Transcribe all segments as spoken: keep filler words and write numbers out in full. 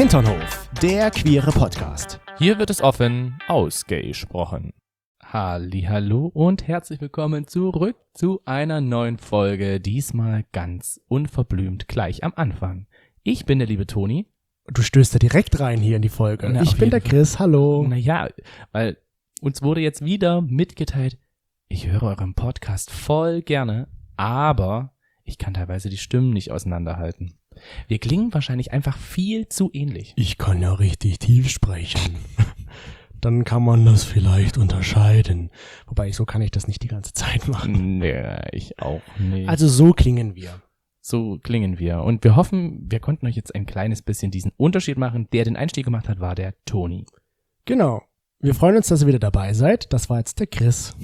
Hinternhof, der queere Podcast. Hier wird es offen ausgesprochen. Hallihallo und herzlich willkommen zurück zu einer neuen Folge, diesmal ganz unverblümt gleich am Anfang. Ich bin der liebe Toni. Du stößt da direkt rein hier in die Folge. Na, ich bin der Chris, hallo. Naja, weil uns wurde jetzt wieder mitgeteilt, ich höre euren Podcast voll gerne, aber ich kann teilweise die Stimmen nicht auseinanderhalten. Wir klingen wahrscheinlich einfach viel zu ähnlich. Ich kann ja richtig tief sprechen. Dann kann man das vielleicht unterscheiden. Wobei, so kann ich das nicht die ganze Zeit machen. Nee, ich auch nicht. Also so klingen wir. So klingen wir. Und wir hoffen, wir konnten euch jetzt ein kleines bisschen diesen Unterschied machen. Der den Einstieg gemacht hat, war der Toni. Genau. Wir freuen uns, dass ihr wieder dabei seid. Das war jetzt der Chris.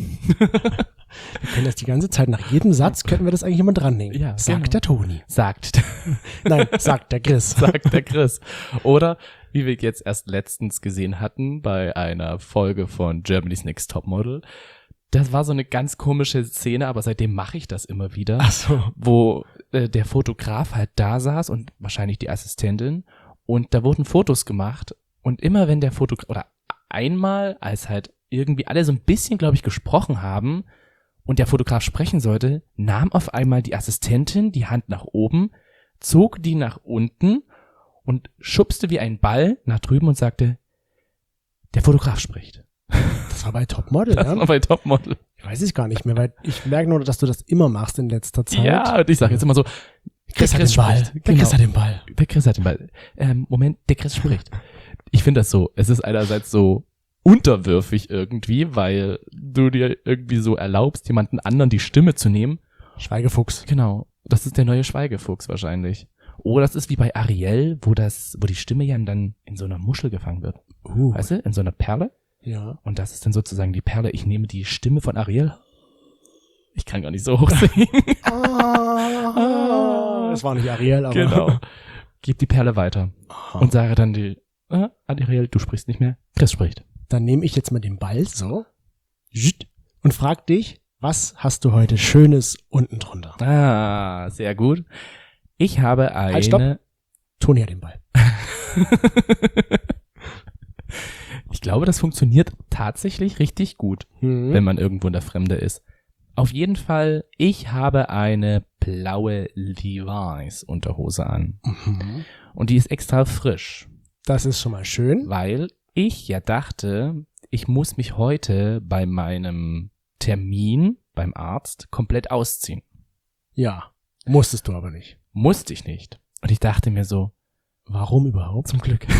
Wir können das die ganze Zeit, nach jedem Satz könnten wir das eigentlich immer drannehmen. Ja, sagt genau. der Toni. Sagt. Nein, sagt der Chris. Sagt der Chris. Oder, wie wir jetzt erst letztens gesehen hatten, bei einer Folge von Germany's Next Topmodel. Das war so eine ganz komische Szene, aber seitdem mache ich das immer wieder. Ach so. Wo äh, der Fotograf halt da saß und wahrscheinlich die Assistentin. Und da wurden Fotos gemacht. Und immer wenn der Fotograf, oder einmal, als halt irgendwie alle so ein bisschen, glaube ich, gesprochen haben, und der Fotograf sprechen sollte, nahm auf einmal die Assistentin die Hand nach oben, zog die nach unten und schubste wie ein Ball nach drüben und sagte, der Fotograf spricht. Das war bei Topmodel, Das ja? war bei Topmodel. Ich weiß es gar nicht mehr, weil ich merke nur, dass du das immer machst in letzter Zeit. Ja, und ich sage jetzt immer so, Chris der hat den Ball. spricht. Der Genau. Chris hat den Ball. Der Chris hat den Ball. Ähm, Moment, der Chris spricht. Ich finde das so, es ist einerseits so unterwürfig irgendwie, weil du dir irgendwie so erlaubst, jemanden anderen die Stimme zu nehmen. Schweigefuchs. Genau, das ist der neue Schweigefuchs wahrscheinlich. Oder das ist wie bei Ariel, wo das, wo die Stimme ja dann in so einer Muschel gefangen wird. Uh, Weißt du, in so einer Perle. ja. Und das ist dann sozusagen die Perle. Ich nehme die Stimme von Ariel. Ich kann gar nicht so hoch singen. Ah, das war nicht Ariel, aber. Genau. Gib die Perle weiter. Aha. Und sage dann die, äh, Ariel, du sprichst nicht mehr. Chris spricht. Dann nehme ich jetzt mal den Ball so und frag dich, was hast du heute Schönes unten drunter? Ah, sehr gut. Ich habe eine... Halt, stopp. Toni hat den Ball. Ich glaube, das funktioniert tatsächlich richtig gut, Hm. wenn man irgendwo in der Fremde ist. Auf jeden Fall, ich habe eine blaue Levi's Unterhose an. Mhm. Und die ist extra frisch, Das ist schon mal schön. weil ich ja dachte, ich muss mich heute bei meinem Termin beim Arzt komplett ausziehen. Ja, musstest du aber nicht. Musste ich nicht. Und ich dachte mir so, Warum überhaupt? zum Glück.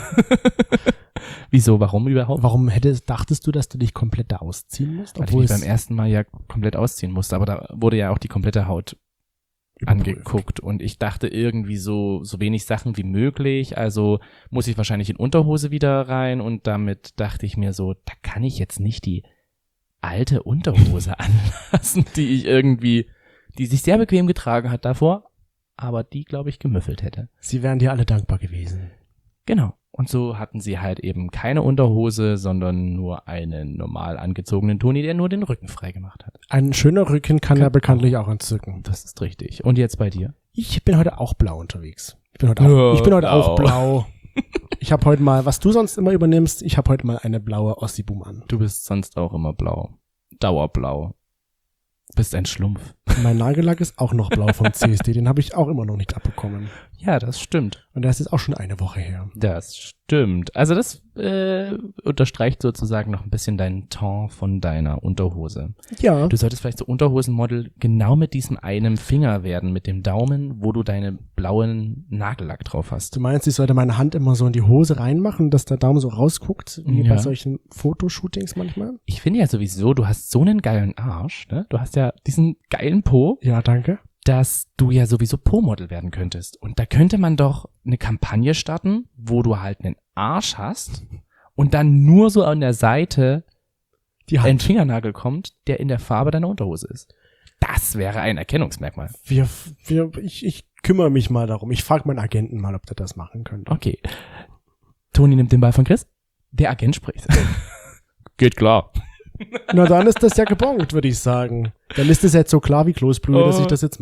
Wieso, warum überhaupt? Warum hättest, dachtest du, dass du dich komplett da ausziehen musst? Weil ich mich beim ersten Mal ja komplett ausziehen musste, aber da wurde ja auch die komplette Haut angeguckt und ich dachte irgendwie so so wenig Sachen wie möglich, also muss ich wahrscheinlich in Unterhose wieder rein und damit dachte ich mir so, da kann ich jetzt nicht die alte Unterhose anlassen, die ich irgendwie, die sich sehr bequem getragen hat davor, aber die, glaube ich, gemüffelt hätte. Sie wären dir alle dankbar gewesen. Genau. Und so hatten sie halt eben keine Unterhose, sondern nur einen normal angezogenen Toni, der nur den Rücken frei gemacht hat. Ein schöner Rücken kann Kann ja bekanntlich auch entzücken. Das ist richtig. Und jetzt bei dir? Ich bin heute auch blau unterwegs. Ich bin heute auch, Ja, ich bin heute auch blau. blau. Ich habe heute mal, was du sonst immer übernimmst, ich habe heute mal eine blaue Ossi-Boom an. Du bist sonst auch immer blau. Dauerblau. Bist ein Schlumpf. Mein Nagellack ist auch noch blau vom C S D, den habe ich auch immer noch nicht abbekommen. Ja, das stimmt. Und das ist auch schon eine Woche her. Das stimmt. Also das äh, unterstreicht sozusagen noch ein bisschen deinen Ton von deiner Unterhose. Ja, Du solltest vielleicht so Unterhosenmodel genau mit diesem einen Finger werden, mit dem Daumen, wo du deinen blauen Nagellack drauf hast. du meinst, ich sollte meine Hand immer so in die Hose reinmachen, dass der Daumen so rausguckt, wie Ja. bei solchen Fotoshootings manchmal? Ich finde ja sowieso, du hast so einen geilen Arsch, ne? Du hast ja diesen geilen Po, Ja, danke. dass du ja sowieso Po-Model werden könntest. Und da könnte man doch eine Kampagne starten, wo du halt einen Arsch hast und dann nur so an der Seite Die ein Hand. Fingernagel kommt, der in der Farbe deiner Unterhose ist. Das wäre ein Erkennungsmerkmal. Wir, wir, ich, ich kümmere mich mal darum. Ich frage meinen Agenten mal, ob der das machen könnte. Okay. Toni nimmt den Ball von Chris. Der Agent spricht. Geht klar. Na, dann ist das ja gebongt, würde ich sagen. Dann ist es jetzt so klar wie Kloßbrühe, dass ich das jetzt mache.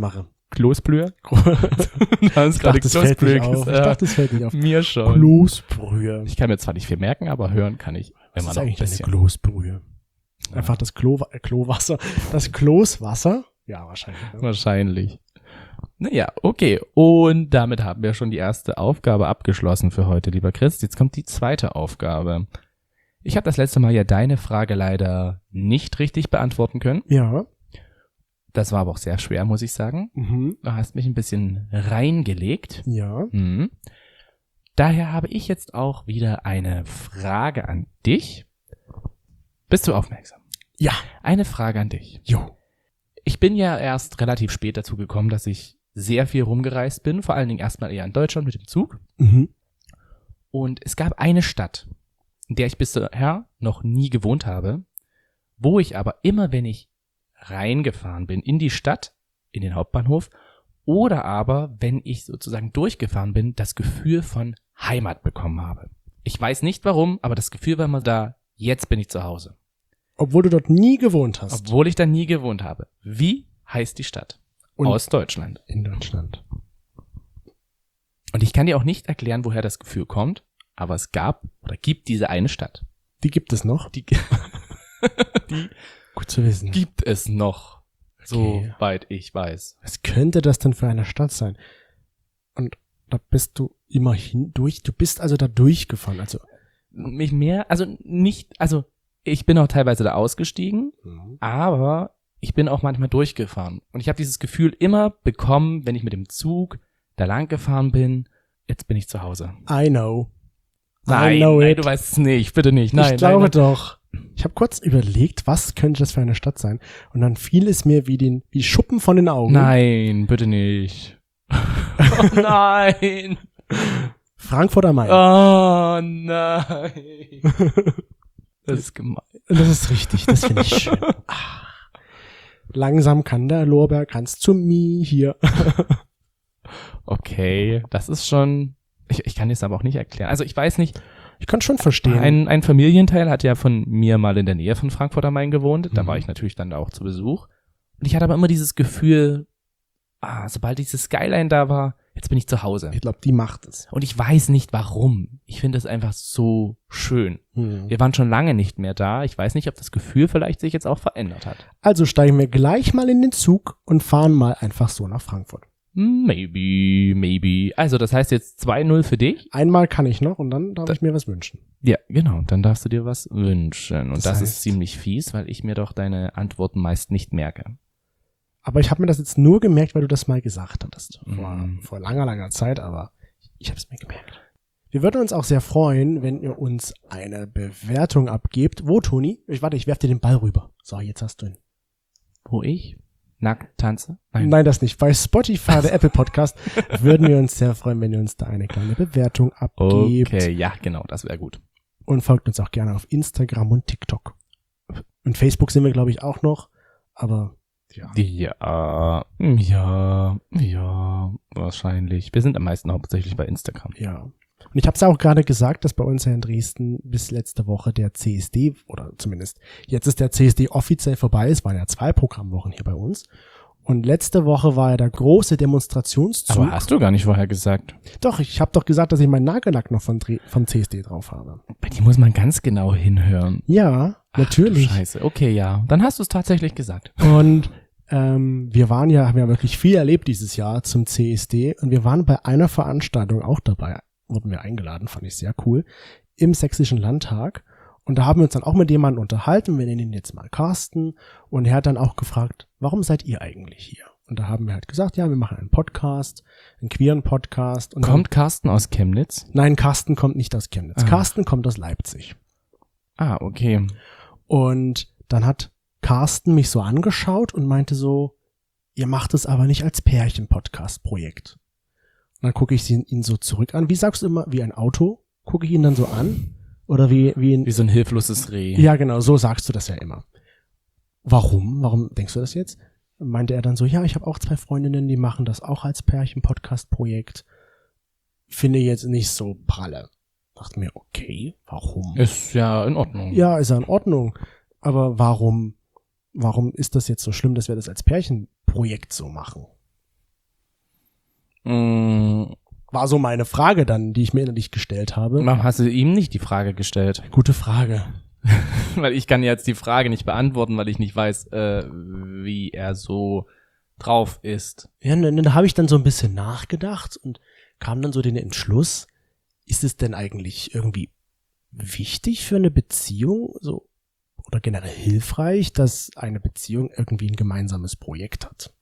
Kloßbrühe? Ich dachte, das fällt nicht auf. Ich dachte, das fällt nicht auf. Mir schon. Kloßbrühe. Ich kann mir zwar nicht viel merken, aber hören kann ich Was immer ist noch ein eigentlich bisschen. eine Kloßbrühe? Einfach das Klo, äh, Klowasser. Das Kloßwasser? Ja, wahrscheinlich. Ne? Wahrscheinlich. Naja, okay. Und damit haben wir schon die erste Aufgabe abgeschlossen für heute, lieber Chris. Jetzt kommt die zweite Aufgabe. Ich habe das letzte Mal ja deine Frage leider nicht richtig beantworten können. Ja. Das war aber auch sehr schwer, muss ich sagen. Mhm. Du hast mich ein bisschen reingelegt. Ja. Mhm. Daher habe ich jetzt auch wieder eine Frage an dich. Bist du aufmerksam? Ja. Eine Frage an dich. Jo. Ich bin ja erst relativ spät dazu gekommen, dass ich sehr viel rumgereist bin. Vor allen Dingen erstmal eher in Deutschland mit dem Zug. Mhm. Und es gab eine Stadt, in der ich bisher noch nie gewohnt habe, wo ich aber immer, wenn ich reingefahren bin in die Stadt, in den Hauptbahnhof, oder aber, wenn ich sozusagen durchgefahren bin, das Gefühl von Heimat bekommen habe. Ich weiß nicht warum, aber das Gefühl war immer da, jetzt bin ich zu Hause. Obwohl du dort nie gewohnt hast. Obwohl ich da nie gewohnt habe. Wie heißt die Stadt? Und Aus Deutschland. in Deutschland. Und ich kann dir auch nicht erklären, woher das Gefühl kommt, aber es gab oder gibt diese eine Stadt. Die gibt es noch. Die, die Gut zu wissen. gibt es noch, Okay. soweit ich weiß. Was könnte das denn für eine Stadt sein? Und da bist du immerhin durch. Du bist also da durchgefahren. Also Mich mehr, also nicht, also ich bin auch teilweise da ausgestiegen, aber ich bin auch manchmal durchgefahren. Und ich habe dieses Gefühl immer bekommen, wenn ich mit dem Zug da lang gefahren bin, jetzt bin ich zu Hause. I know. Nein, I know nein it. du weißt es nicht, bitte nicht. Nein, ich glaube nein, nein. doch. Ich habe kurz überlegt, was könnte das für eine Stadt sein? Und dann fiel es mir wie den wie Schuppen von den Augen. Nein, bitte nicht. Oh nein. Frankfurt am Main. Oh nein. Das ist gemein. Das ist richtig, das finde ich schön. Ah. Langsam kann der Lorbeer, kannst zu mir hier. Okay, das ist schon, ich, ich kann es aber auch nicht erklären. Also ich weiß nicht, Ich kann schon verstehen. ein, ein Familienteil hat ja von mir mal in der Nähe von Frankfurt am Main gewohnt. Da Mhm. war ich natürlich dann da auch zu Besuch. Und ich hatte aber immer dieses Gefühl, ah, sobald dieses Skyline da war, jetzt bin ich zu Hause. Ich glaube, die macht es. Und ich weiß nicht warum. Ich finde es einfach so schön. Hm. Wir waren schon lange nicht mehr da. Ich weiß nicht, ob das Gefühl vielleicht sich jetzt auch verändert hat. Also steigen wir gleich mal in den Zug und fahren mal einfach so nach Frankfurt. Maybe, maybe. Also das heißt jetzt zwei null für dich? Einmal kann ich noch und dann darf Da- ich mir was wünschen. Ja, genau. Dann darfst du dir was wünschen. Und Das das, heißt- ist ziemlich fies, weil ich mir doch deine Antworten meist nicht merke. Aber ich habe mir das jetzt nur gemerkt, weil du das mal gesagt hattest. Vor, Mhm. vor langer, langer Zeit, aber ich habe es mir gemerkt. Wir würden uns auch sehr freuen, wenn ihr uns eine Bewertung abgebt. Wo, Toni? Ich warte, ich werf dir den Ball rüber. So, jetzt hast du ihn. Wo ich nackt tanze? Nein, das nicht. Bei Spotify oder Apple Podcast würden wir uns sehr freuen, wenn ihr uns da eine kleine Bewertung abgebt. Okay, ja, genau, das wäre gut. Und folgt uns auch gerne auf Instagram und TikTok. Und Facebook sind wir, glaube ich, auch noch. Aber ja. Ja, ja, ja, wahrscheinlich. Wir sind am meisten hauptsächlich bei Instagram. Ja. Und ich habe es ja auch gerade gesagt, dass bei uns ja in Dresden bis letzte Woche der C S D, oder zumindest jetzt ist der C S D offiziell vorbei. Es waren ja zwei Programmwochen hier bei uns. Und letzte Woche war ja der große Demonstrationszug. Aber hast du gar nicht vorher gesagt. Doch, ich habe doch gesagt, dass ich meinen Nagellack noch von, Dre- vom C S D drauf habe. Bei dir muss man ganz genau hinhören. Ja, Ach, natürlich. du Scheiße, okay, ja. Dann hast du es tatsächlich gesagt. Und ähm, wir waren ja, haben ja wirklich viel erlebt dieses Jahr zum C S D. Und wir waren bei einer Veranstaltung auch dabei. Wurden wir eingeladen, fand ich sehr cool. Im Sächsischen Landtag. Und da haben wir uns dann auch mit jemandem unterhalten. Wir nennen ihn jetzt mal Carsten. Und er hat dann auch gefragt, warum seid ihr eigentlich hier? Und da haben wir halt gesagt, ja, wir machen einen Podcast, einen queeren Podcast. Und Kommt Carsten aus Chemnitz? dann, nein, Carsten kommt nicht aus Chemnitz. Ah. Carsten kommt aus Leipzig. Ah, okay. Und dann hat Carsten mich so angeschaut und meinte so, ihr macht es aber nicht als Pärchen-Podcast-Projekt. Und dann gucke ich ihn, ihn so zurück an. Wie sagst du immer, wie ein Auto? Gucke ich ihn dann so an? Oder wie, wie ein, Wie so ein hilfloses Reh. ja genau, so sagst du das ja immer. Warum? Warum denkst du das jetzt? Meinte er dann so, ja, ich habe auch zwei Freundinnen, die machen das auch als Pärchen-Podcast-Projekt. Finde jetzt nicht so pralle. Dachte mir, okay, warum? Ist ja in Ordnung. Ja, ist ja in Ordnung. Aber warum, warum ist das jetzt so schlimm, dass wir das als Pärchenprojekt so machen? Mm, War so meine Frage dann, die ich mir innerlich gestellt habe. warum hast du ihm nicht die Frage gestellt? Gute Frage. Weil ich kann jetzt die Frage nicht beantworten, weil ich nicht weiß, äh, wie er so drauf ist. Ja, und da habe ich dann so ein bisschen nachgedacht und kam dann so den Entschluss, ist es denn eigentlich irgendwie wichtig für eine Beziehung, so, oder generell hilfreich, dass eine Beziehung irgendwie ein gemeinsames Projekt hat?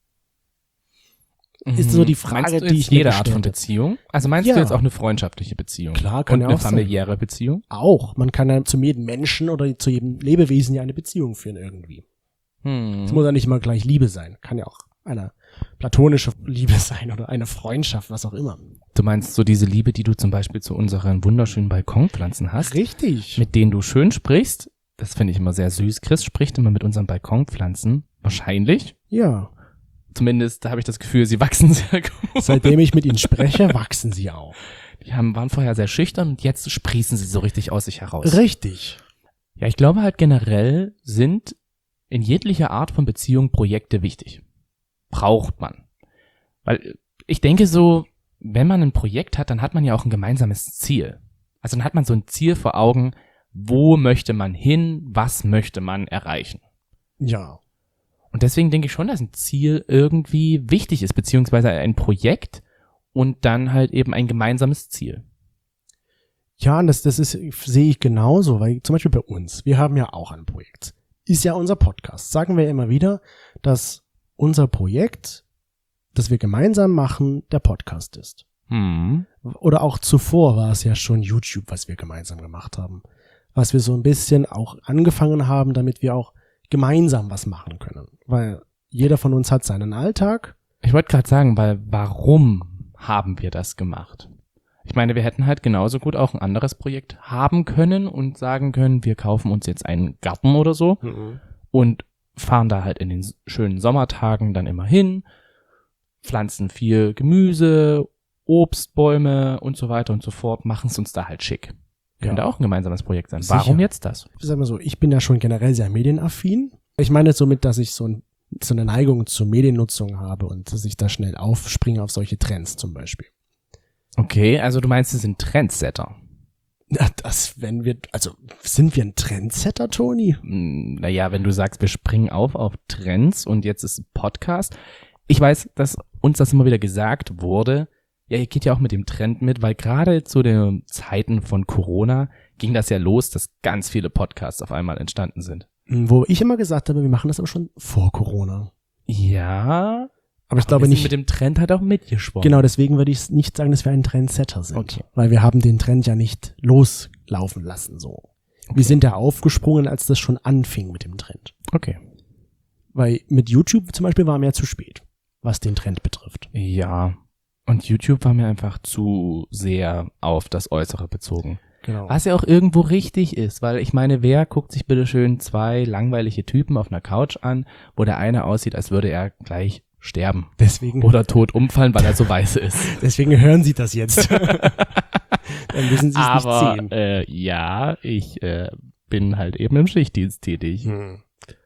Ist so die Frage, meinst du die jetzt ich mir jede Art gestellt von habe. Beziehung? Also meinst Ja. du jetzt auch eine freundschaftliche Beziehung? Klar, kann und ja eine auch sein. familiäre Beziehung? Auch. Man kann ja zu jedem Menschen oder zu jedem Lebewesen ja eine Beziehung führen irgendwie. Es Hm. muss ja nicht immer gleich Liebe sein. Kann ja auch eine platonische Liebe sein oder eine Freundschaft, was auch immer. Du meinst so diese Liebe, die du zum Beispiel zu unseren wunderschönen Balkonpflanzen hast, Richtig. mit denen du schön sprichst? Das finde ich immer sehr süß. Chris spricht immer mit unseren Balkonpflanzen. Wahrscheinlich. Ja. Zumindest habe ich das Gefühl, sie wachsen sehr gut. Seitdem ich mit ihnen spreche, wachsen sie auch. Die haben, waren vorher sehr schüchtern und jetzt sprießen sie so richtig aus sich heraus. Richtig. Ja, ich glaube halt generell sind in jeglicher Art von Beziehung Projekte wichtig. Braucht man. Weil ich denke so, wenn man ein Projekt hat, dann hat man ja auch ein gemeinsames Ziel. Also dann hat man so ein Ziel vor Augen, wo möchte man hin, was möchte man erreichen. Ja. Und deswegen denke ich schon, dass ein Ziel irgendwie wichtig ist, beziehungsweise ein Projekt und dann halt eben ein gemeinsames Ziel. Ja, und das, das ist, sehe ich genauso, weil zum Beispiel bei uns, wir haben ja auch ein Projekt. Ist ja unser Podcast. Sagen wir immer wieder, dass unser Projekt, das wir gemeinsam machen, der Podcast ist. Hm. Oder auch zuvor war es ja schon YouTube, was wir gemeinsam gemacht haben. Was wir so ein bisschen auch angefangen haben, damit wir auch gemeinsam was machen können. Weil jeder von uns hat seinen Alltag. Ich wollte gerade sagen, weil warum haben wir das gemacht? Ich meine, wir hätten halt genauso gut auch ein anderes Projekt haben können und sagen können, wir kaufen uns jetzt einen Garten oder so und fahren da halt in den schönen Sommertagen dann immer hin, pflanzen viel Gemüse, Obstbäume und so weiter und so fort, machen es uns da halt schick. Könnte Ja. auch ein gemeinsames Projekt sein. Sicher. Warum jetzt das? Ich sag mal so, ich bin ja schon generell sehr medienaffin. Ich meine somit, dass ich so, ein, so eine Neigung zur Mediennutzung habe und dass ich da schnell aufspringe auf solche Trends zum Beispiel. Okay, also du meinst, sie sind Trendsetter. Na, das, wenn wir, also sind wir ein Trendsetter, Toni? Hm, Naja, wenn du sagst, wir springen auf auf Trends und jetzt ist ein Podcast. Ich weiß, dass uns das immer wieder gesagt wurde. Ja, ihr geht ja auch mit dem Trend mit, weil gerade zu den Zeiten von Corona ging das ja los, dass ganz viele Podcasts auf einmal entstanden sind. Wo ich immer gesagt habe, wir machen das aber schon vor Corona. Ja, Aber ich wir glaube sind nicht, mit dem Trend halt auch mitgeschwommen. genau deswegen würde ich nicht sagen, dass wir ein Trendsetter sind. Okay. Weil wir haben den Trend ja nicht loslaufen lassen, so. Wir sind da aufgesprungen, als das schon anfing mit dem Trend. Okay. Weil mit YouTube zum Beispiel war mir zu spät, was den Trend betrifft. Ja, und YouTube war mir einfach zu sehr auf das Äußere bezogen. Genau. Was ja auch irgendwo richtig ist, weil ich meine, wer guckt sich bitte schön zwei langweilige Typen auf einer Couch an, wo der eine aussieht, als würde er gleich sterben Deswegen, oder tot umfallen, weil er so weiß ist. deswegen hören Sie das jetzt. Dann müssen Sie es Aber nicht sehen. äh, ja, ich äh, bin halt eben im Schichtdienst tätig. Hm.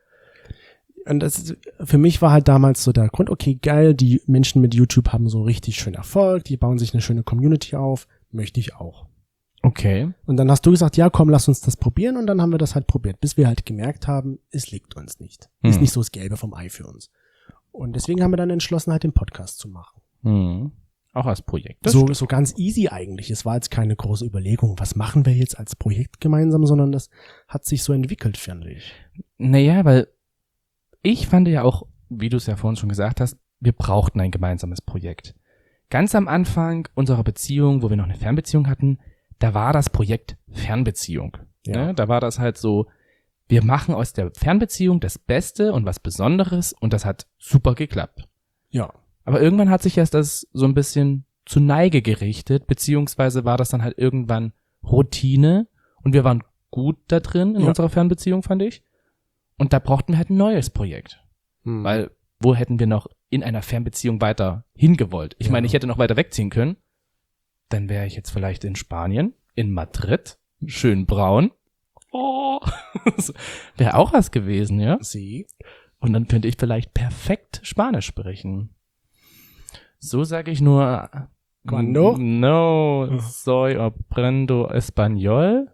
Und das ist, für mich war halt damals so der Grund, okay, geil, die Menschen mit YouTube haben so richtig schön Erfolg, die bauen sich eine schöne Community auf, möchte ich auch. Okay. Und dann hast du gesagt, ja komm, lass uns das probieren und dann haben wir das halt probiert, bis wir halt gemerkt haben, es liegt uns nicht. Ist Hm. nicht so das Gelbe vom Ei für uns. Und deswegen haben wir dann entschlossen, halt den Podcast zu machen. Hm. Auch als Projekt. So, so ganz easy eigentlich. Es war jetzt keine große Überlegung, was machen wir jetzt als Projekt gemeinsam, sondern das hat sich so entwickelt, finde ich. Naja, weil ich fand ja auch, wie du es ja vorhin schon gesagt hast, wir brauchten ein gemeinsames Projekt. Ganz am Anfang unserer Beziehung, wo wir noch eine Fernbeziehung hatten, da war das Projekt Fernbeziehung. Ja. Ne? Da war das halt so, wir machen aus der Fernbeziehung das Beste und was Besonderes und das hat super geklappt. Ja. Aber irgendwann hat sich erst das so ein bisschen zu Neige gerichtet, beziehungsweise war das dann halt irgendwann Routine und wir waren gut da drin in Ja. unserer Fernbeziehung, fand ich. Und da brauchten wir halt ein neues Projekt. Hm. Weil wo hätten wir noch in einer Fernbeziehung weiter hingewollt? Ich Ja. meine, ich hätte noch weiter wegziehen können. Dann wäre ich jetzt vielleicht in Spanien, in Madrid, schön braun. Oh, wäre auch was gewesen, ja? Sie. Und dann könnte ich vielleicht perfekt Spanisch sprechen. So sage ich nur Cuando? No soy aprendo español.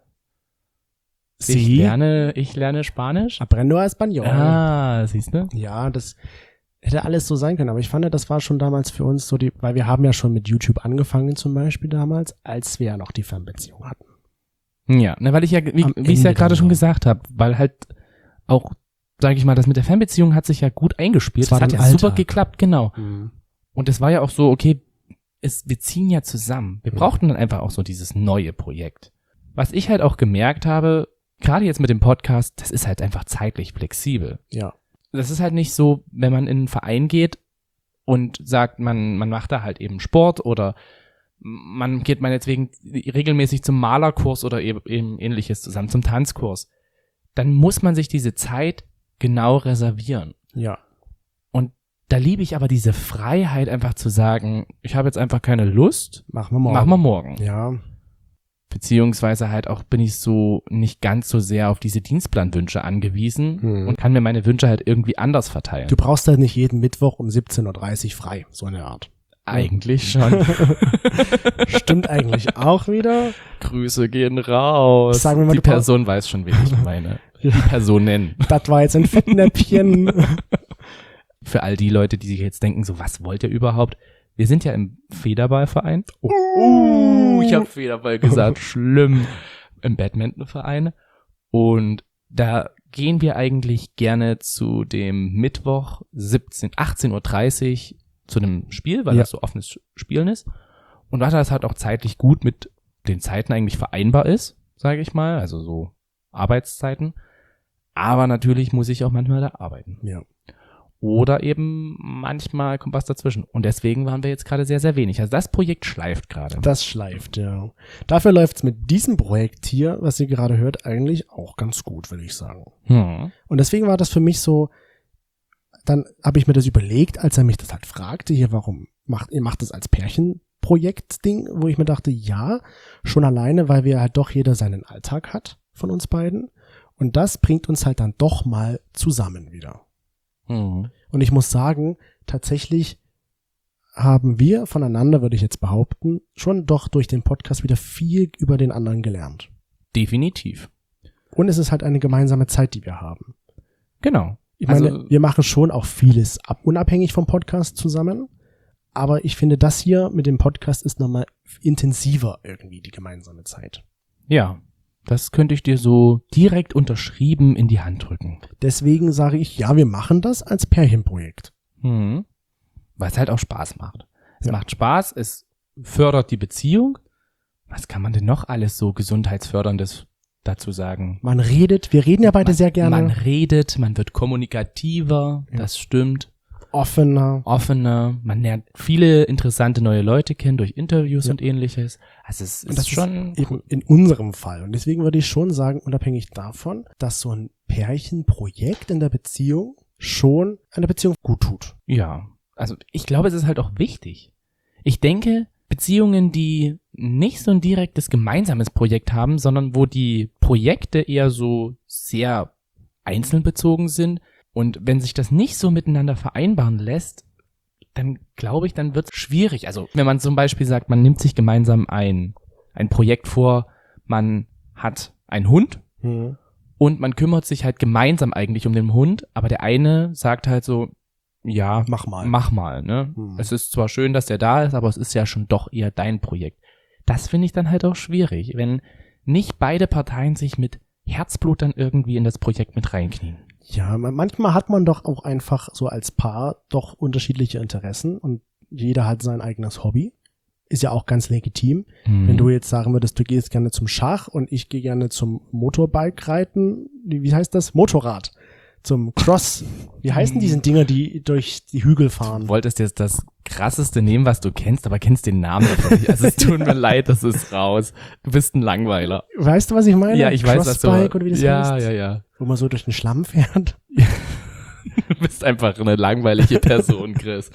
Ich Sie lerne, ich lerne Spanisch. aprendo español. Ah, siehst du? Ja, das hätte alles so sein können, aber ich fand, das war schon damals für uns so die, weil wir haben ja schon mit YouTube angefangen zum Beispiel damals, als wir ja noch die Fernbeziehung hatten. Ja, ne, weil ich ja, wie, Am wie ich es ja Ende gerade dann schon noch. gesagt habe, weil halt auch, sage ich mal, das mit der Fernbeziehung hat sich ja gut eingespielt. Das war hat dann ja super Alltag. geklappt, genau. Mhm. Und es war ja auch so, okay, es, wir ziehen ja zusammen. Wir Mhm. brauchten dann einfach auch so dieses neue Projekt. Was ich halt auch gemerkt habe, gerade jetzt mit dem Podcast, das ist halt einfach zeitlich flexibel. Ja. Das ist halt nicht so, wenn man in einen Verein geht und sagt, man, man macht da halt eben Sport oder man geht meinetwegen regelmäßig zum Malerkurs oder eben, eben ähnliches zusammen, zum Tanzkurs. Dann muss man sich diese Zeit genau reservieren. Ja. Und da liebe ich aber diese Freiheit, einfach zu sagen, ich habe jetzt einfach keine Lust, Machen wir morgen. machen wir morgen. Ja. Beziehungsweise halt auch bin ich so nicht ganz so sehr auf diese Dienstplanwünsche angewiesen Hm. und kann mir meine Wünsche halt irgendwie anders verteilen. Du brauchst halt nicht jeden Mittwoch um siebzehn Uhr dreißig frei, so eine Art. Eigentlich schon. Stimmt eigentlich auch wieder. Grüße gehen raus. Sagen wir mal, die du brauchst- Person weiß schon, wen ich meine. Ja. Die Personen. Das war jetzt ein Fettnäpfchen. Für all die Leute, die sich jetzt denken, so was wollt ihr überhaupt? Wir sind ja im Federballverein. Oh, ich habe Federball gesagt. Schlimm. Im Badmintonverein. Und da gehen wir eigentlich gerne zu dem Mittwoch siebzehn, achtzehn Uhr dreißig zu einem Spiel, weil Ja. das so offenes Spielen ist. Und weil das halt auch zeitlich gut mit den Zeiten eigentlich vereinbar ist, sage ich mal. Also so Arbeitszeiten. Aber natürlich muss ich auch manchmal da arbeiten. Ja. Oder eben manchmal kommt was dazwischen. Und deswegen waren wir jetzt gerade sehr, sehr wenig. Also das Projekt schleift gerade. Das schleift, ja. Dafür läuft's mit diesem Projekt hier, was ihr gerade hört, eigentlich auch ganz gut, würde ich sagen. Hm. Und deswegen war das für mich so, dann habe ich mir das überlegt, als er mich das halt fragte, hier, warum macht ihr macht das als Pärchenprojekt-Ding, wo ich mir dachte, ja, schon alleine, weil wir halt doch jeder seinen Alltag hat von uns beiden. Und das bringt uns halt dann doch mal zusammen wieder. Hm. Und ich muss sagen, tatsächlich haben wir voneinander, würde ich jetzt behaupten, schon doch durch den Podcast wieder viel über den anderen gelernt. Definitiv. Und es ist halt eine gemeinsame Zeit, die wir haben. Genau. Ich meine, Also- wir machen schon auch vieles ab, unabhängig vom Podcast zusammen. Aber ich finde, das hier mit dem Podcast ist nochmal intensiver irgendwie, die gemeinsame Zeit. Ja, das könnte ich dir so direkt unterschrieben in die Hand drücken. Deswegen sage ich, ja, wir machen das als Pärchenprojekt. Hm. Weil es halt auch Spaß macht. Es Ja. macht Spaß, es fördert die Beziehung. Was kann man denn noch alles so gesundheitsförderndes dazu sagen? Man redet, wir reden ja beide man, sehr gerne. Man redet, man wird kommunikativer, Ja. das stimmt. Offener. Offener, man lernt viele interessante neue Leute kennen durch Interviews Ja. und ähnliches. Also es Und ist das schon ist eben in unserem Fall. Und deswegen würde ich schon sagen, unabhängig davon, dass so ein Pärchenprojekt in der Beziehung schon einer Beziehung gut tut. Ja, also ich glaube, es ist halt auch wichtig. Ich denke, Beziehungen, die nicht so ein direktes gemeinsames Projekt haben, sondern wo die Projekte eher so sehr einzeln bezogen sind und wenn sich das nicht so miteinander vereinbaren lässt, dann glaube ich, dann wird es schwierig. Also wenn man zum Beispiel sagt, man nimmt sich gemeinsam ein, ein Projekt vor, man hat einen Hund Hm. und man kümmert sich halt gemeinsam eigentlich um den Hund, aber der eine sagt halt so, ja, Mach mal. mach mal, ne? Hm. Es ist zwar schön, dass der da ist, aber es ist ja schon doch eher dein Projekt. Das finde ich dann halt auch schwierig, wenn nicht beide Parteien sich mit Herzblut dann irgendwie in das Projekt mit reinknien. Ja, man- manchmal hat man doch auch einfach so als Paar doch unterschiedliche Interessen und jeder hat sein eigenes Hobby. Ist ja auch ganz legitim. Hm. Wenn du jetzt sagen würdest, du gehst gerne zum Schach und ich gehe gerne zum Motorbike-Reiten, wie wie heißt das? Motorrad. Zum Cross. Wie heißen diese Dinger, die durch die Hügel fahren? Du wolltest jetzt das krasseste nehmen, was du kennst, aber kennst den Namen davon nicht. Also es tut mir leid, das ist raus. Du bist ein Langweiler. Weißt du, was ich meine? Ja, ich weiß, was du... Crossbike oder wie das ja, heißt? ja, ja. Wo man so durch den Schlamm fährt. Du bist einfach eine langweilige Person, Chris.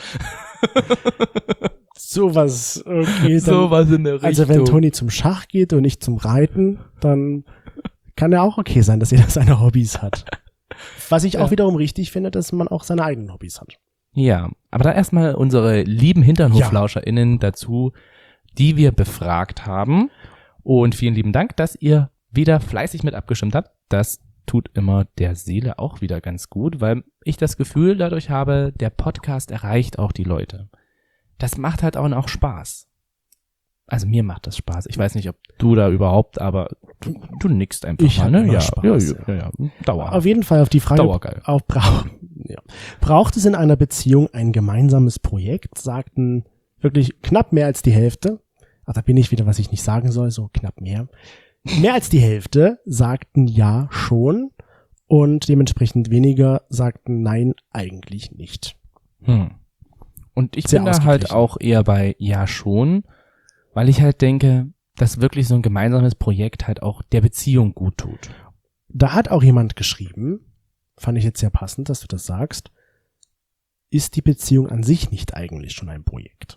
Sowas, okay. Dann, Sowas in der Richtung. also wenn Toni zum Schach geht und ich zum Reiten, dann kann ja auch okay sein, dass jeder seine Hobbys hat. Was ich auch Ja. wiederum richtig finde, dass man auch seine eigenen Hobbys hat. Ja, aber da erstmal unsere lieben HinternhoflauscherInnen dazu, die wir befragt haben. Und vielen lieben Dank, dass ihr wieder fleißig mit abgestimmt habt. Das tut immer der Seele auch wieder ganz gut, weil ich das Gefühl dadurch habe, der Podcast erreicht auch die Leute. Das macht halt auch auch Spaß. Also mir macht das Spaß. Ich weiß nicht, ob du da überhaupt, aber du, du nickst einfach Ich mal, hab ne? immer Ja, Spaß, ja, ja, ja, ja. Dauerhaft. Auf jeden Fall auf die Frage, Dauergeil. Auch brauch, ja. braucht es in einer Beziehung ein gemeinsames Projekt, sagten wirklich knapp mehr als die Hälfte. Ach, da bin ich wieder, was ich nicht sagen soll, so knapp mehr. Mehr als die Hälfte sagten ja schon und dementsprechend weniger sagten nein, eigentlich nicht. Hm. Und ich Sehr bin da halt ausgeglichen. auch eher bei ja schon, weil ich halt denke, dass wirklich so ein gemeinsames Projekt halt auch der Beziehung gut tut. Da hat auch jemand geschrieben, fand ich jetzt sehr passend, dass du das sagst, ist die Beziehung an sich nicht eigentlich schon ein Projekt?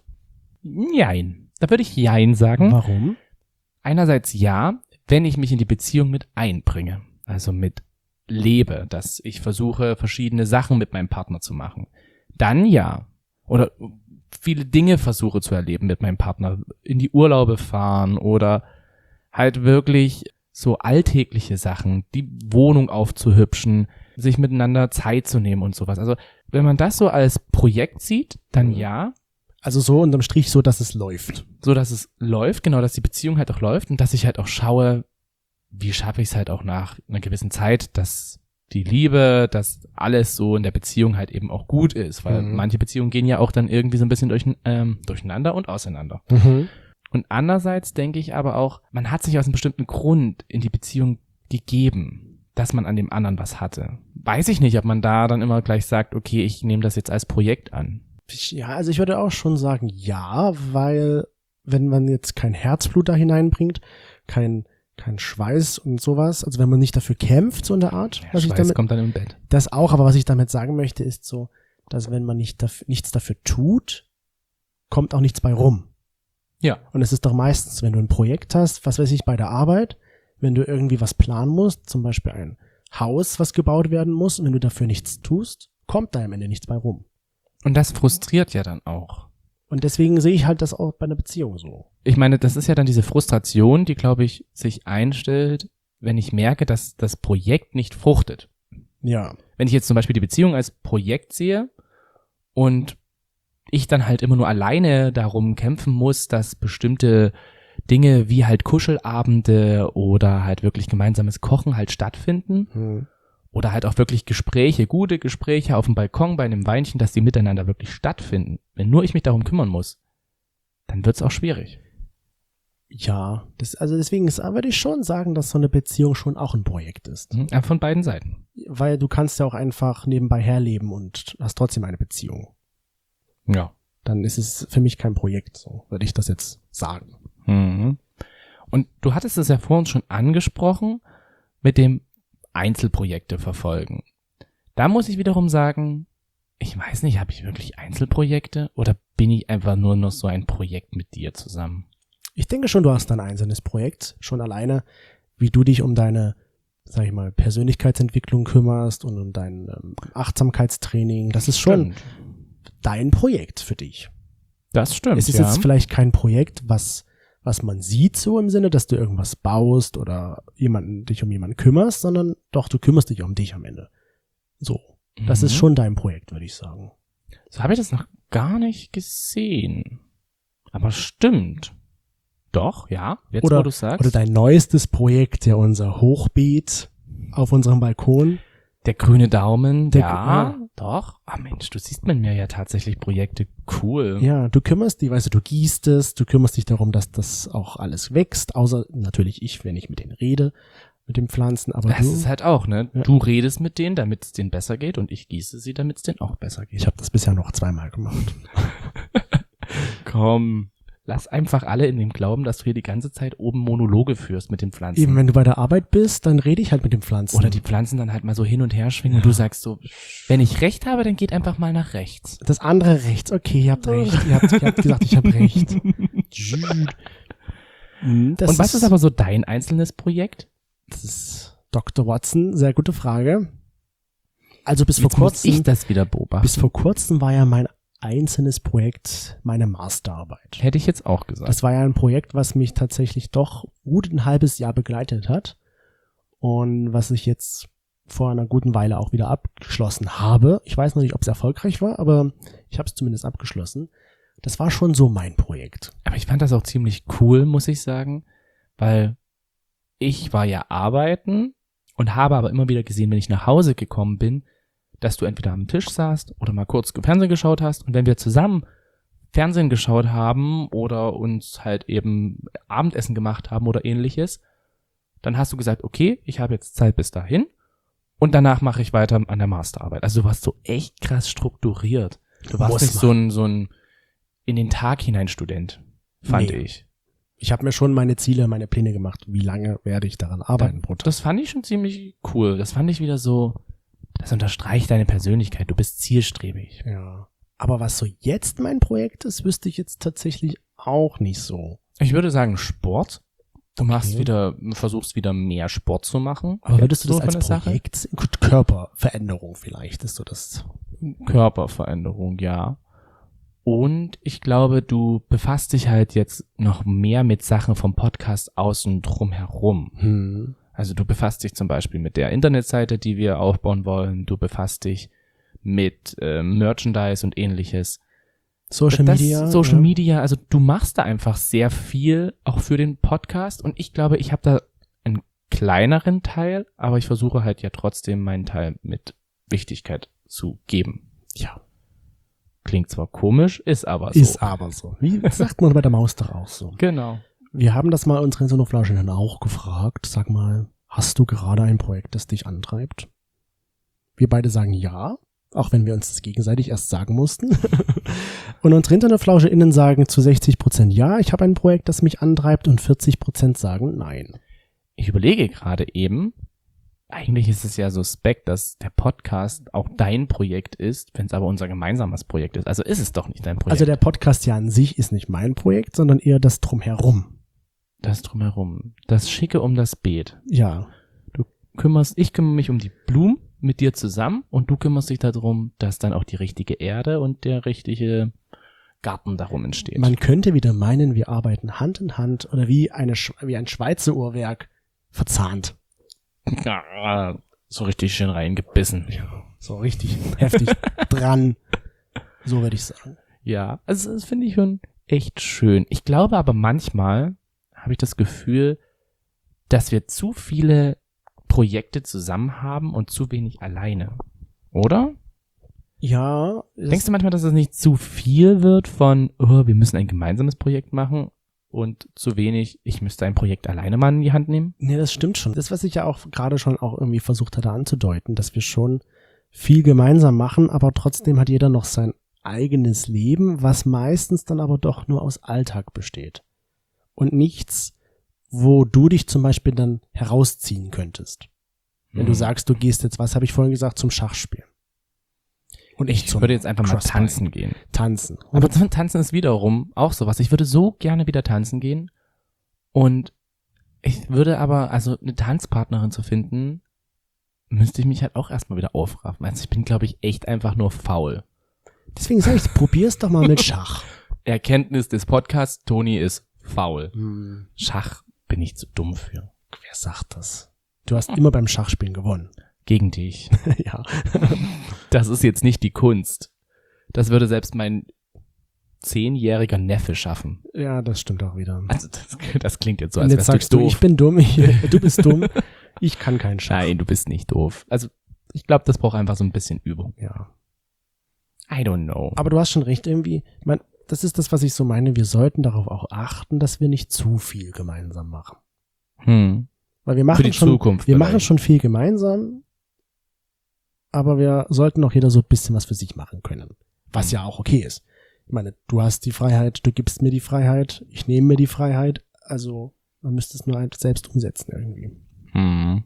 Jein. Da würde ich Jein sagen. Warum? Einerseits ja, wenn ich mich in die Beziehung mit einbringe, also mit lebe, dass ich versuche, verschiedene Sachen mit meinem Partner zu machen. Dann ja. Oder viele Dinge versuche zu erleben mit meinem Partner, in die Urlaube fahren oder halt wirklich so alltägliche Sachen, die Wohnung aufzuhübschen, sich miteinander Zeit zu nehmen und sowas. Also wenn man das so als Projekt sieht, dann ja, Also so unterm Strich so, dass es läuft. so dass es läuft, genau, dass die Beziehung halt auch läuft und dass ich halt auch schaue, wie schaffe ich es halt auch nach einer gewissen Zeit, dass die Liebe, dass alles so in der Beziehung halt eben auch gut ist, weil Mhm. manche Beziehungen gehen ja auch dann irgendwie so ein bisschen durch, ähm, durcheinander und auseinander. Mhm. Und andererseits denke ich aber auch, man hat sich aus einem bestimmten Grund in die Beziehung gegeben, dass man an dem anderen was hatte. Weiß ich nicht, ob man da dann immer gleich sagt, okay, ich nehme das jetzt als Projekt an. Ja, also ich würde auch schon sagen, ja, weil wenn man jetzt kein Herzblut da hineinbringt, kein, kein Schweiß und sowas, also wenn man nicht dafür kämpft, so in der Art, Der was ich Schweiß damit, kommt dann im Bett. das auch, aber was ich damit sagen möchte, ist so, dass wenn man nicht dafür, nichts dafür tut, kommt auch nichts bei rum. Ja. Und es ist doch meistens, wenn du ein Projekt hast, was weiß ich, bei der Arbeit, wenn du irgendwie was planen musst, zum Beispiel ein Haus, was gebaut werden muss, und wenn du dafür nichts tust, kommt da am Ende nichts bei rum. Und das frustriert ja dann auch. Und deswegen sehe ich halt das auch bei einer Beziehung so. Ich meine, das ist ja dann diese Frustration, die, glaube ich, sich einstellt, wenn ich merke, dass das Projekt nicht fruchtet. Ja. Wenn ich jetzt zum Beispiel die Beziehung als Projekt sehe und ich dann halt immer nur alleine darum kämpfen muss, dass bestimmte Dinge wie halt Kuschelabende oder halt wirklich gemeinsames Kochen halt stattfinden Hm. oder halt auch wirklich Gespräche, gute Gespräche auf dem Balkon bei einem Weinchen, dass die miteinander wirklich stattfinden. Wenn nur ich mich darum kümmern muss, dann wird's auch schwierig. Ja, das, also deswegen ist, würde ich schon sagen, dass so eine Beziehung schon auch ein Projekt ist. Mhm, aber von beiden Seiten. Weil du kannst ja auch einfach nebenbei herleben und hast trotzdem eine Beziehung. Ja. Dann ist es für mich kein Projekt, so würde ich das jetzt sagen. Mhm. Und du hattest es ja vor uns schon angesprochen mit dem Einzelprojekte verfolgen. Da muss ich wiederum sagen, ich weiß nicht, habe ich wirklich Einzelprojekte oder bin ich einfach nur noch so ein Projekt mit dir zusammen? Ich denke schon, du hast ein einzelnes Projekt, schon alleine, wie du dich um deine, sag ich mal, Persönlichkeitsentwicklung kümmerst und um dein ähm, Achtsamkeitstraining. Das ist schon Stimmt. dein Projekt für dich. Das stimmt, Es ist ja. jetzt vielleicht kein Projekt, was, was man sieht, so im Sinne, dass du irgendwas baust oder jemanden, dich um jemanden kümmerst, sondern doch, du kümmerst dich um dich am Ende. So. Das Mhm. ist schon dein Projekt, würde ich sagen. So habe ich das noch gar nicht gesehen. Aber stimmt. Doch, ja, jetzt Oder, wo du sagst. oder dein neuestes Projekt, ja, unser Hochbeet auf unserem Balkon. Der grüne Daumen, Der ja, Gr- doch. Ah Mensch, du siehst mit mir ja tatsächlich Projekte. Cool. Ja, du kümmerst dich, weißt du, du gießt es, du kümmerst dich darum, dass das auch alles wächst, außer natürlich ich, wenn ich mit denen rede, mit den Pflanzen, aber Das du, ist halt auch, ne? Ja. Du redest mit denen, damit es denen besser geht und ich gieße sie, damit es denen auch besser geht. ich habe das bisher noch zweimal gemacht. Komm, lass einfach alle in dem Glauben, dass du hier die ganze Zeit oben Monologe führst mit den Pflanzen. Eben, wenn du bei der Arbeit bist, dann rede ich halt mit den Pflanzen. Oder die Pflanzen dann halt mal so hin und her schwingen und du sagst so, wenn ich recht habe, dann geht einfach mal nach rechts. Das andere rechts, okay, ihr habt recht. Ihr habt, ihr habt gesagt, ich habe recht. Hm, das Und was ist aber so dein einzelnes Projekt? Das ist Doktor Watson, sehr gute Frage. Also bis Jetzt vor muss kurzem, ich das wieder beobachten. bis vor kurzem war ja mein einzelnes Projekt meine Masterarbeit. Hätte ich jetzt auch gesagt. Das war ja ein Projekt, was mich tatsächlich doch gut ein halbes Jahr begleitet hat und was ich jetzt vor einer guten Weile auch wieder abgeschlossen habe. Ich weiß noch nicht, ob es erfolgreich war, aber ich habe es zumindest abgeschlossen. Das war schon so mein Projekt. Aber ich fand das auch ziemlich cool, muss ich sagen, weil ich war ja arbeiten und habe aber immer wieder gesehen, wenn ich nach Hause gekommen bin, dass du entweder am Tisch saßt oder mal kurz Fernsehen geschaut hast. Und wenn wir zusammen Fernsehen geschaut haben oder uns halt eben Abendessen gemacht haben oder ähnliches, dann hast du gesagt, okay, ich habe jetzt Zeit bis dahin und danach mache ich weiter an der Masterarbeit. Also du warst so echt krass strukturiert. Du warst Muss nicht man. so ein, so ein in den Tag hinein Student, fand Nee. ich. Ich habe mir schon meine Ziele, meine Pläne gemacht. Wie lange werde ich daran arbeiten pro Tag? Das fand ich schon ziemlich cool. Das fand ich wieder so, das unterstreicht deine Persönlichkeit. Du bist zielstrebig. Ja. Aber was so jetzt mein Projekt ist, wüsste ich jetzt tatsächlich auch nicht so. Ich würde sagen Sport. Du machst Okay. wieder, versuchst wieder mehr Sport zu machen. Aber würdest du So das als von der Sache? Projekt sehen? Gut, Körperveränderung vielleicht ist so das. Körperveränderung, ja. Und ich glaube, du befasst dich halt jetzt noch mehr mit Sachen vom Podcast außen drum herum. Hm. Also du befasst dich zum Beispiel mit der Internetseite, die wir aufbauen wollen. Du befasst dich mit äh, Merchandise und ähnliches. Social das, Media. Social ja. Media, also du machst da einfach sehr viel, auch für den Podcast. Und ich glaube, ich habe da einen kleineren Teil, aber ich versuche halt ja trotzdem meinen Teil mit Wichtigkeit zu geben. Ja. Klingt zwar komisch, ist aber so. Ist aber so. Wie sagt man bei der Maus doch auch so. Genau. Wir haben das mal unseren Sonoflaschen auch gefragt. Sag mal, hast du gerade ein Projekt, das dich antreibt? Wir beide sagen ja, auch wenn wir uns das gegenseitig erst sagen mussten. Und unsere InternetflauscherInnen sagen zu sechzig Prozent ja, ich habe ein Projekt, das mich antreibt, und vierzig Prozent sagen nein. Ich überlege gerade eben, eigentlich ist es ja suspekt, dass der Podcast auch dein Projekt ist, wenn es aber unser gemeinsames Projekt ist. Also ist es doch nicht dein Projekt. Also der Podcast ja an sich ist nicht mein Projekt, sondern eher das Drumherum. das drumherum. Das Schicke um das Beet. Ja. Kümmerst, ich kümmere mich um die Blumen mit dir zusammen und du kümmerst dich darum, dass dann auch die richtige Erde und der richtige Garten darum entsteht. Man könnte wieder meinen, wir arbeiten Hand in Hand oder wie, eine, Sch- wie ein Schweizer Uhrwerk verzahnt. Ja, so richtig schön reingebissen. So richtig heftig dran. So würde ich sagen. Ja, also das finde ich schon echt schön. Ich glaube aber manchmal habe ich das Gefühl, dass wir zu viele Projekte zusammen haben und zu wenig alleine. Oder? Ja. Denkst du manchmal, dass es nicht zu viel wird von, oh, wir müssen ein gemeinsames Projekt machen und zu wenig, ich müsste ein Projekt alleine mal in die Hand nehmen? Nee, das stimmt schon. Das, was ich ja auch gerade schon auch irgendwie versucht hatte anzudeuten, dass wir schon viel gemeinsam machen, aber trotzdem hat jeder noch sein eigenes Leben, was meistens dann aber doch nur aus Alltag besteht. Und nichts, wo du dich zum Beispiel dann herausziehen könntest. Wenn du Hm. sagst, du gehst jetzt, was habe ich vorhin gesagt, zum Schachspielen. Und ich, Ich zum würde jetzt einfach mal Crossbike. tanzen gehen. Tanzen. Aber zum Tanzen ist wiederum auch sowas. Ich würde so gerne wieder tanzen gehen. Und ich würde aber, also eine Tanzpartnerin zu finden, müsste ich mich halt auch erstmal wieder aufraffen. Also ich bin, glaube ich, echt einfach nur faul. Deswegen sage ich, probier's doch mal mit Schach. Erkenntnis des Podcasts, Toni ist faul. Hm, Schach bin ich zu dumm für. wer sagt das? Du hast immer beim Schachspielen gewonnen. Gegen dich. Ja. Das ist jetzt nicht die Kunst. Das würde selbst mein zehnjähriger Neffe schaffen. Ja, das stimmt auch wieder. Also das, das klingt jetzt so, Und als jetzt wärst sagst du du, doof. ich bin dumm, ich, du bist dumm, ich kann keinen Schach. Nein, du bist nicht doof. Also ich glaube, das braucht einfach so ein bisschen Übung. Ja. I don't know. Aber du hast schon recht irgendwie. Ich meine, das ist das, was ich so meine. Wir sollten darauf auch achten, dass wir nicht zu viel gemeinsam machen. Hm. Weil wir Für machen die schon, Zukunft. wir vielleicht. machen schon viel gemeinsam, aber wir sollten auch jeder so ein bisschen was für sich machen können. Was ja auch okay ist. Ich meine, du hast die Freiheit, du gibst mir die Freiheit, ich nehme mir die Freiheit. Also man müsste es nur halt selbst umsetzen irgendwie. Hm.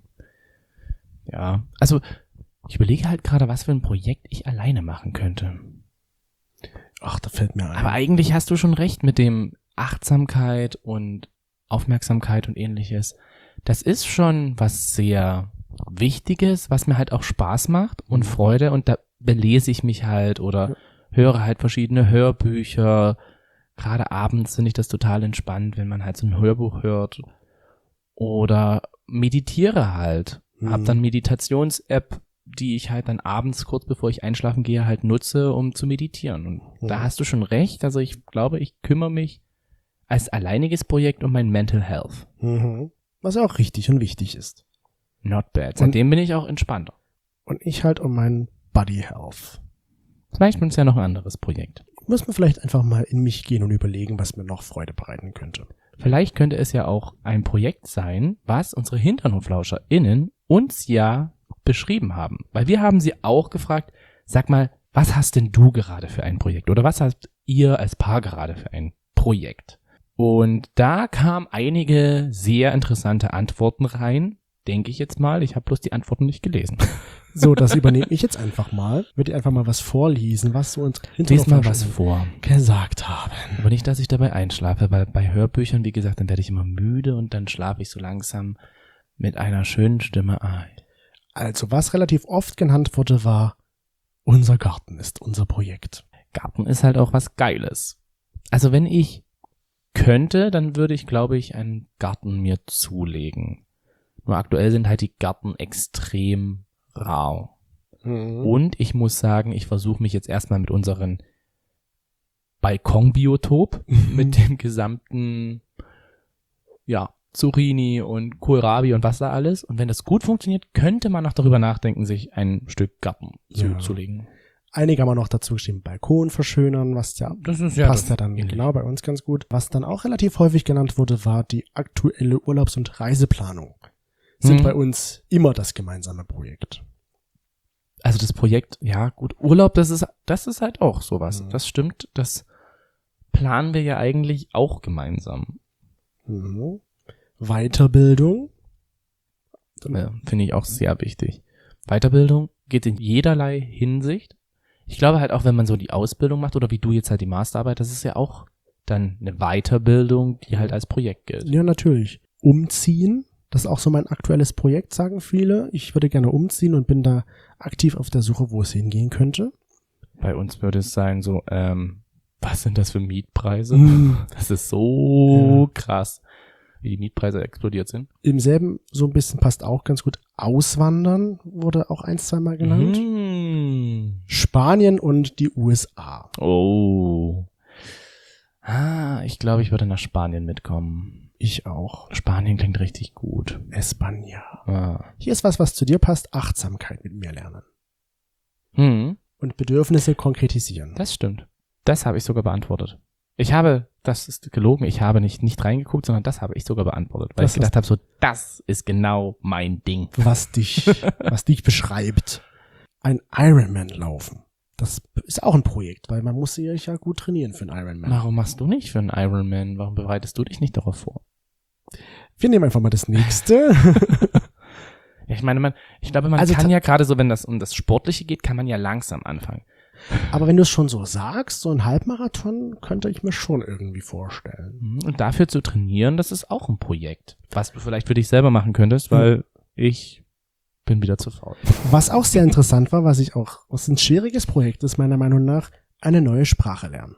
Ja, also ich überlege halt gerade, was für ein Projekt ich alleine machen könnte. Ach, da fällt mir ein. Aber eigentlich hast du schon recht mit dem Achtsamkeit und Aufmerksamkeit und ähnliches. Das ist schon was sehr Wichtiges, was mir halt auch Spaß macht und Freude, und da belese ich mich halt oder ja. höre halt verschiedene Hörbücher. Gerade abends finde ich das total entspannt, wenn man halt so ein Hörbuch hört. Oder meditiere halt. Mhm. Hab dann Meditations-App, die ich halt dann abends, kurz bevor ich einschlafen gehe, halt nutze, um zu meditieren. Und mhm. da hast du schon recht. Also ich glaube, ich kümmere mich als alleiniges Projekt um mein Mental Health. Mhm. Was auch richtig und wichtig ist. Not bad. Seitdem bin ich auch entspannter. Und ich halt um mein Body Health. Vielleicht ist ja noch ein anderes Projekt. Muss man vielleicht einfach mal in mich gehen und überlegen, was mir noch Freude bereiten könnte. Vielleicht könnte es ja auch ein Projekt sein, was unsere HinternhoflauscherInnen uns ja beschrieben haben. Weil wir haben sie auch gefragt, sag mal, was hast denn du gerade für ein Projekt? Oder was habt ihr als Paar gerade für ein Projekt? Und da kamen einige sehr interessante Antworten rein, denke ich jetzt mal. Ich habe bloß die Antworten nicht gelesen. So, das übernehme ich jetzt einfach mal. Würde ich einfach mal was vorlesen, was so uns Lies mal was vor. gesagt haben. Aber nicht, dass ich dabei einschlafe, weil bei Hörbüchern, wie gesagt, dann werde ich immer müde und dann schlafe ich so langsam mit einer schönen Stimme ein. Also, was relativ oft genannt wurde, war, unser Garten ist unser Projekt. Garten ist halt auch was Geiles. Also, wenn ich könnte, dann würde ich, glaube ich, einen Garten mir zulegen. Nur aktuell sind halt die Gärten extrem rar. Mhm. Und ich muss sagen, ich versuche mich jetzt erstmal mit unseren Balkonbiotop, mhm. mit dem gesamten, ja, Zucchini und Kohlrabi und was da alles. Und wenn das gut funktioniert, könnte man noch darüber nachdenken, sich ein Stück Garten ja. zuzulegen. Einige haben auch noch dazu geschrieben, Balkon verschönern, was ja, das ist ja passt ja dann ähnlich. Genau bei uns ganz gut. Was dann auch relativ häufig genannt wurde, war die aktuelle Urlaubs- und Reiseplanung. Sind hm. bei uns immer das gemeinsame Projekt. Also das Projekt, ja gut, Urlaub, das ist das ist halt auch sowas. Hm. Das stimmt, das planen wir ja eigentlich auch gemeinsam. Mhm. Weiterbildung. Ja, finde ich auch sehr wichtig. Weiterbildung geht in jederlei Hinsicht. Ich glaube halt auch, wenn man so die Ausbildung macht oder wie du jetzt halt die Masterarbeit, das ist ja auch dann eine Weiterbildung, die halt als Projekt gilt. Ja, natürlich. Umziehen, das ist auch so mein aktuelles Projekt, sagen viele. Ich würde gerne umziehen und bin da aktiv auf der Suche, wo es hingehen könnte. Bei uns würde es sein so, ähm, was sind das für Mietpreise? Mm. Das ist so ja. krass, wie die Mietpreise explodiert sind. Im selben, so ein bisschen passt auch ganz gut, Auswandern wurde auch ein, zweimal genannt. Mm. Spanien und die U S A. Oh. Ah, ich glaube, ich würde nach Spanien mitkommen. Ich auch. Spanien klingt richtig gut. España. Ah. Hier ist was, was zu dir passt. Achtsamkeit mit mir lernen. Hm. Und Bedürfnisse konkretisieren. Das stimmt. Das habe ich sogar beantwortet. Ich habe, das ist gelogen, ich habe nicht, nicht reingeguckt, sondern das habe ich sogar beantwortet. Weil das ich gedacht habe, so, das ist genau mein Ding. Was dich, was dich beschreibt. Ein Ironman laufen. Das ist auch ein Projekt, weil man muss sich ja gut trainieren für einen Ironman. Warum machst du nicht für einen Ironman? Warum bereitest du dich nicht darauf vor? Wir nehmen einfach mal das nächste. Ja, ich meine, man, ich glaube, man also kann ja gerade so, wenn das um das Sportliche geht, kann man ja langsam anfangen. Aber wenn du es schon so sagst, so ein Halbmarathon könnte ich mir schon irgendwie vorstellen. Und dafür zu trainieren, das ist auch ein Projekt, was du vielleicht für dich selber machen könntest, weil hm. ich bin wieder zu faul. Was auch sehr interessant war, was ich auch, was ein schwieriges Projekt ist, meiner Meinung nach, eine neue Sprache lernen.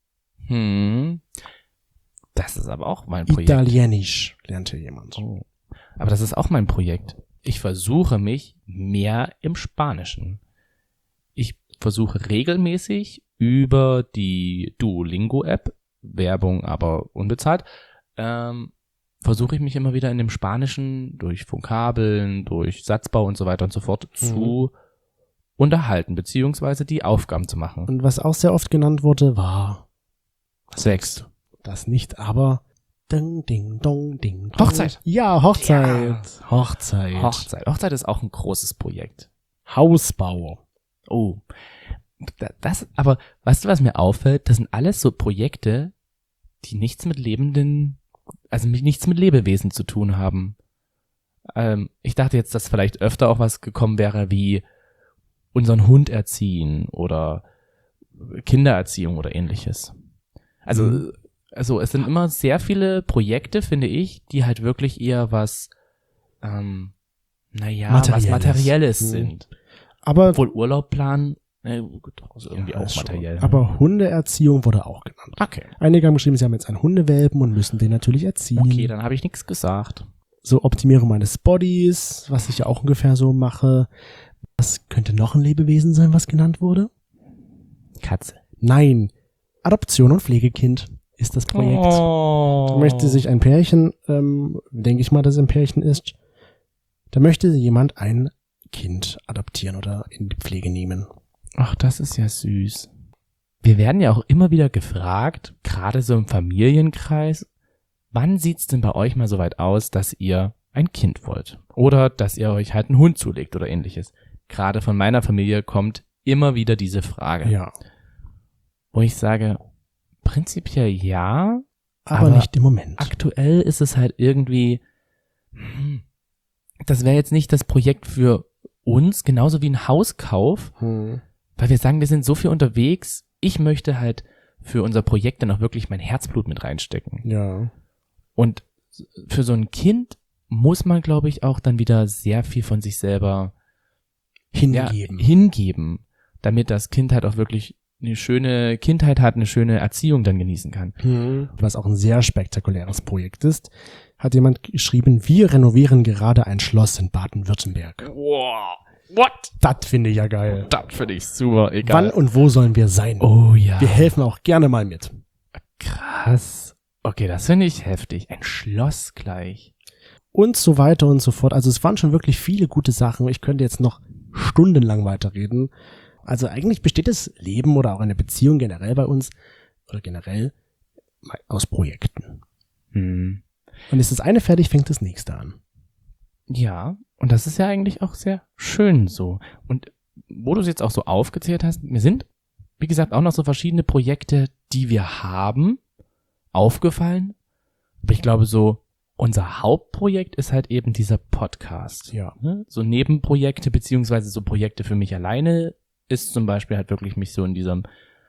Hm. Das ist aber auch mein Projekt. Italienisch lernte jemand. Oh. Aber das ist auch mein Projekt. Ich versuche mich mehr im Spanischen. Ich versuche regelmäßig über die Duolingo-App, Werbung aber unbezahlt, ähm, versuche ich mich immer wieder in dem Spanischen durch Vokabeln, durch Satzbau und so weiter und so fort mhm. zu unterhalten, beziehungsweise die Aufgaben zu machen. Und was auch sehr oft genannt wurde, war Sex. Das nicht, aber ding, ding, dong, ding, dong. Hochzeit. Ja, Hochzeit. Ja. Hochzeit. Hochzeit. Hochzeit ist auch ein großes Projekt. Hausbau. Oh. Das, aber weißt du, was mir auffällt? Das sind alles so Projekte, die nichts mit lebenden, also nichts mit Lebewesen zu tun haben. Ähm, ich dachte jetzt, dass vielleicht öfter auch was gekommen wäre wie unseren Hund erziehen oder Kindererziehung oder ähnliches. Also, mhm. also es sind immer sehr viele Projekte, finde ich, die halt wirklich eher was ähm, naja, Materielles. was Materielles Hm. sind. Aber, Obwohl Urlaub planen, na gut, also irgendwie ja, auch schon. materiell. Aber Hundeerziehung wurde auch genannt. okay. Einige haben geschrieben, sie haben jetzt einen Hundewelpen und müssen den natürlich erziehen. Okay, dann habe ich nichts gesagt. So Optimierung meines Bodies, was ich ja auch ungefähr so mache. Was könnte noch ein Lebewesen sein, was genannt wurde? Katze. Nein, Adoption und Pflegekind ist das Projekt. Oh. Da möchte sich ein Pärchen, ähm, denke ich mal, dass es ein Pärchen ist, da möchte jemand ein Kind adoptieren oder in die Pflege nehmen. Ach, das ist ja süß. Wir werden ja auch immer wieder gefragt, gerade so im Familienkreis, wann sieht's denn bei euch mal so weit aus, dass ihr ein Kind wollt? Oder dass ihr euch halt einen Hund zulegt oder ähnliches. Gerade von meiner Familie kommt immer wieder diese Frage. Ja, Wo ich sage, prinzipiell ja, aber, Aber nicht im Moment. aktuell ist es halt irgendwie, hm, das wäre jetzt nicht das Projekt für uns, genauso wie ein Hauskauf, Hm. weil wir sagen, wir sind so viel unterwegs. Ich möchte halt für unser Projekt dann auch wirklich mein Herzblut mit reinstecken. Ja. Und für so ein Kind muss man, glaube ich, auch dann wieder sehr viel von sich selber Hingeben. Ja, hingeben, damit das Kind halt auch wirklich eine schöne Kindheit hat, eine schöne Erziehung dann genießen kann. Hm. Was auch ein sehr spektakuläres Projekt ist, hat jemand geschrieben, wir renovieren gerade ein Schloss in Baden-Württemberg. Wow, what? Das finde ich ja geil. Das finde ich super, Wann und wo sollen wir sein? Oh ja. Wir helfen auch gerne mal mit. Krass. Okay, das finde ich heftig. Ein Schloss gleich. Und so weiter und so fort. Also es waren schon wirklich viele gute Sachen. Ich könnte jetzt noch stundenlang weiterreden. Also eigentlich besteht das Leben oder auch eine Beziehung generell bei uns oder generell aus Projekten. Hm. Und ist das eine fertig, fängt das nächste an. Ja, und das ist ja eigentlich auch sehr schön so. Und wo du es jetzt auch so aufgezählt hast, mir sind, wie gesagt, auch noch so verschiedene Projekte, die wir haben, aufgefallen. Aber ich glaube so, unser Hauptprojekt ist halt eben dieser Podcast. Ja. Ne? So Nebenprojekte beziehungsweise so Projekte für mich alleine ist zum Beispiel halt wirklich mich so in diesem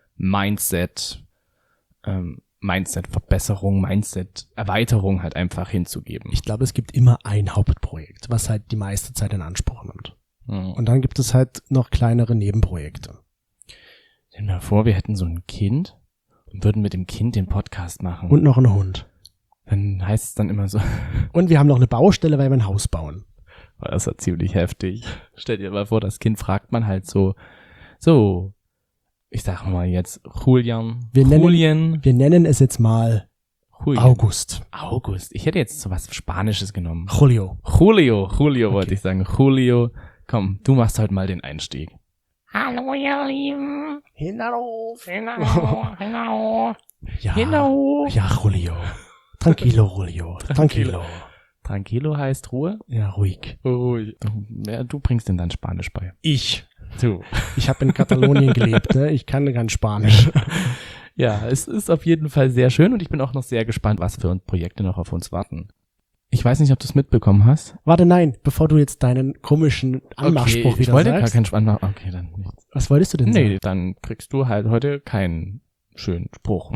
Mindset, ähm, Mindset-Verbesserung, Mindset-Erweiterung halt einfach hinzugeben. Ich glaube, es gibt immer ein Hauptprojekt, was halt die meiste Zeit in Anspruch nimmt. Mhm. Und dann gibt es halt noch kleinere Nebenprojekte. Stell dir mal vor, wir hätten so ein Kind und würden mit dem Kind den Podcast machen. Und noch einen Hund. Dann heißt es dann immer so, Und wir haben noch eine Baustelle, weil wir ein Haus bauen. das war ziemlich heftig. Stell dir mal vor, das Kind fragt man halt so, so, ich sag mal jetzt Julian, Wir nennen- Julian, Wir nennen es jetzt mal Julian. August. August. Ich hätte jetzt so was Spanisches genommen. Julio. Julio, Julio wollte Okay. ich sagen. Julio, komm, du machst heute mal den Einstieg. Hallo, ihr Lieben. Hinauf. Genau, genau. Ja. Genau. Ja, Julio. Tranquilo, Julio. Tranquilo. Tranquilo heißt Ruhe. Ja, ruhig. Ruhig. Du, ja, du bringst denn dann Spanisch bei. Ich. Du. Ich habe in Katalonien gelebt, ne? Ich kann kein Spanisch. Ja, es ist auf jeden Fall sehr schön und ich bin auch noch sehr gespannt, was für Projekte noch auf uns warten. Ich weiß nicht, ob du es mitbekommen hast. Warte, nein, bevor du jetzt deinen komischen Anmachspruch okay, ich wieder wollte sagst. gar keinen Spannend. Okay, dann nicht. Was wolltest du denn sagen? Nee, dann kriegst du halt heute keinen schönen Spruch.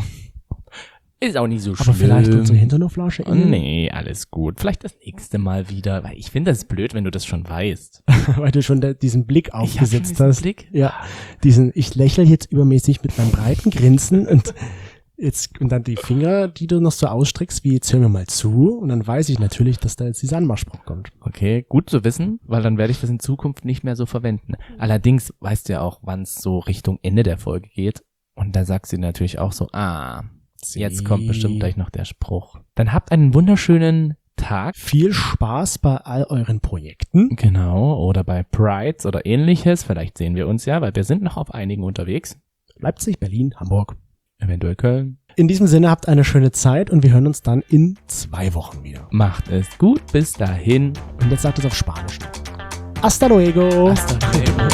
Ist auch nicht so schlimm. Aber vielleicht unsere Hinternoflasche Oh, nee, alles gut. Vielleicht das nächste Mal wieder, weil ich finde das blöd, wenn du das schon weißt. Weil du schon da, diesen Blick Ich hab schon aufgesetzt diesen hast. Blick. Ja, diesen, ich lächle jetzt übermäßig mit meinem breiten Grinsen und jetzt, und dann die Finger, die du noch so ausstreckst, wie jetzt hör mir mal zu, und dann weiß ich natürlich, dass da jetzt dieser Anmachspruch kommt. Okay, gut zu wissen, weil dann werde ich das in Zukunft nicht mehr so verwenden. Allerdings weißt du ja auch, wann es so Richtung Ende der Folge geht. Und da sagst du natürlich auch so, ah, jetzt kommt bestimmt gleich noch der Spruch. Dann habt einen wunderschönen Tag. Viel Spaß bei all euren Projekten. Genau, oder bei Prides oder ähnliches. Vielleicht sehen wir uns ja, weil wir sind noch auf einigen unterwegs. Leipzig, Berlin, Hamburg. Eventuell Köln. In diesem Sinne habt eine schöne Zeit und wir hören uns dann in zwei Wochen wieder. Macht es gut, bis dahin. Und jetzt sagt es auf Spanisch. Hasta luego. Hasta luego.